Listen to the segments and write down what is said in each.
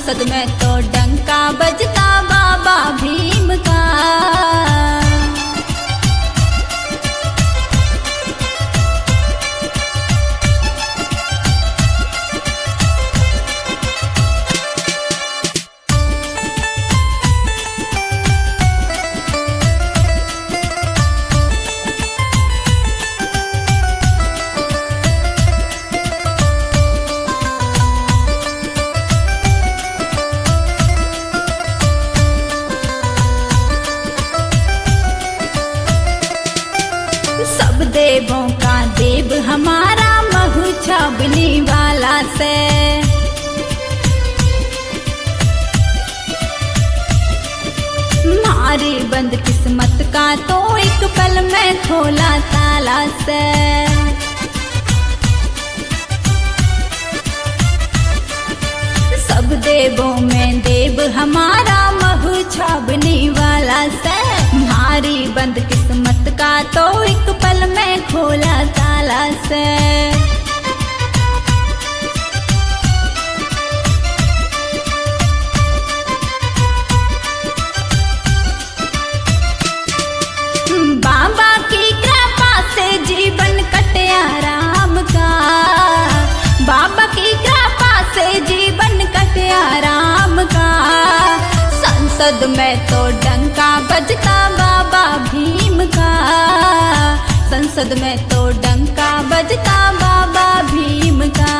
संसद में तो डंका बजता बाबा भीम का। सब देवों का देव हमारा महू छाबनी वाला से। मारी बंद किस्मत का तो एक पल में खोला ताला से। सब देवों में देव हमारा महू छाबनी वाला से। मारी बंद किस्मत का तो एक पल में खोला ताला से। बाबा की कृपा से जीवन कटया राम का। बाबा की कृपा से जीवन कटया राम का। संसद में तो डंका बजता बाबा भीम का। संसद में तो डंका बजता बाबा भीम का।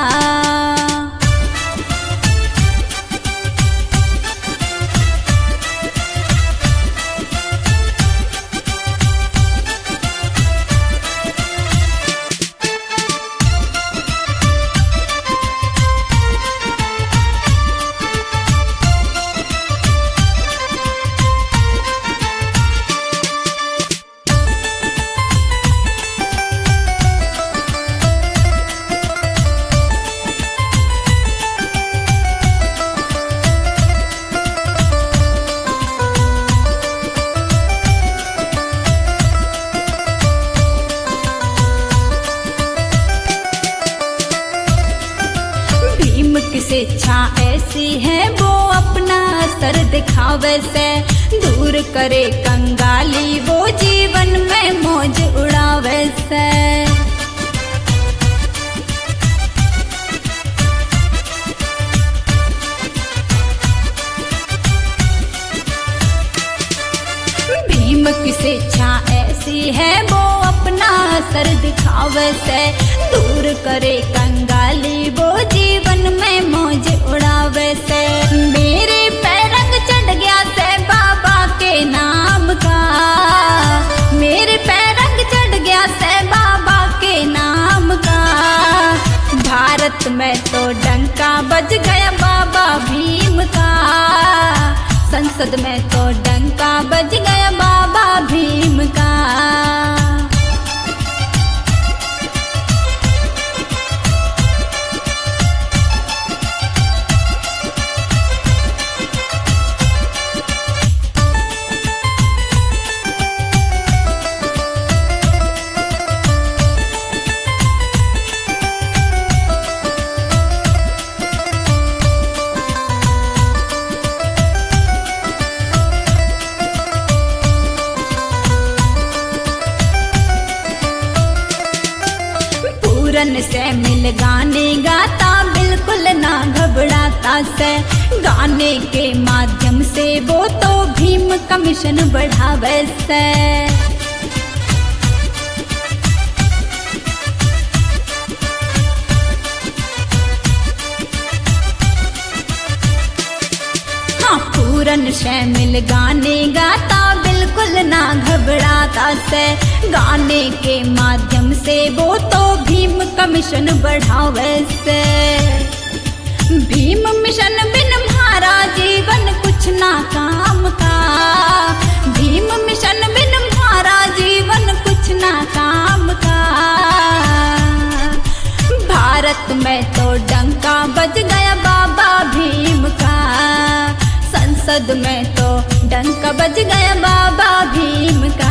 की इच्छा ऐसी है वो अपना असर दिखावे से। दूर करे कंगाली वो जीवन में मौज उड़ावे से। भीम की इच्छा ऐसी है वो अपना असर दिखावे से। दूर करे कंगाली वो जीवन में मौज उड़ावे से। मेरे पैर रंग चढ़ गया से बाबा के नाम का। मेरे पैर रंग चढ़ गया से बाबा के नाम का। भारत में तो डंका बज गया बाबा भीम का। संसद में तो डंका बज गया बाबा भीम का। पूरन से मिल गाने गाता बिल्कुल ना घबराता से। गाने के माध्यम से वो तो भीम का मिशन बढ़ावे से। हाँ, पूरन से मिल गाने गाता बिल्कुल ना घबराता से। गाने के माध्यम से वो तो भीम का मिशन बढ़ावे से। भीम मिशन बिन हमारा जीवन कुछ ना काम का। भीम मिशन बिन हमारा जीवन कुछ ना काम का। भारत में तो डंका बज गया बाबा भीम का। संसद में तो डंका बज गया बाबा भीम का।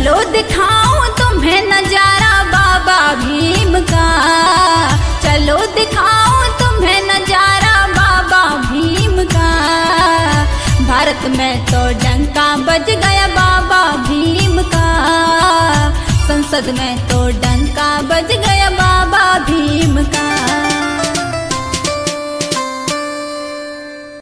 चलो दिखाऊं तुम्हें नजारा बाबा भीम का, चलो दिखाऊं तुम्हें नजारा बाबा भीम का। भारत में तो डंका बज गया बाबा भीम का, संसद में तो डंका बज गया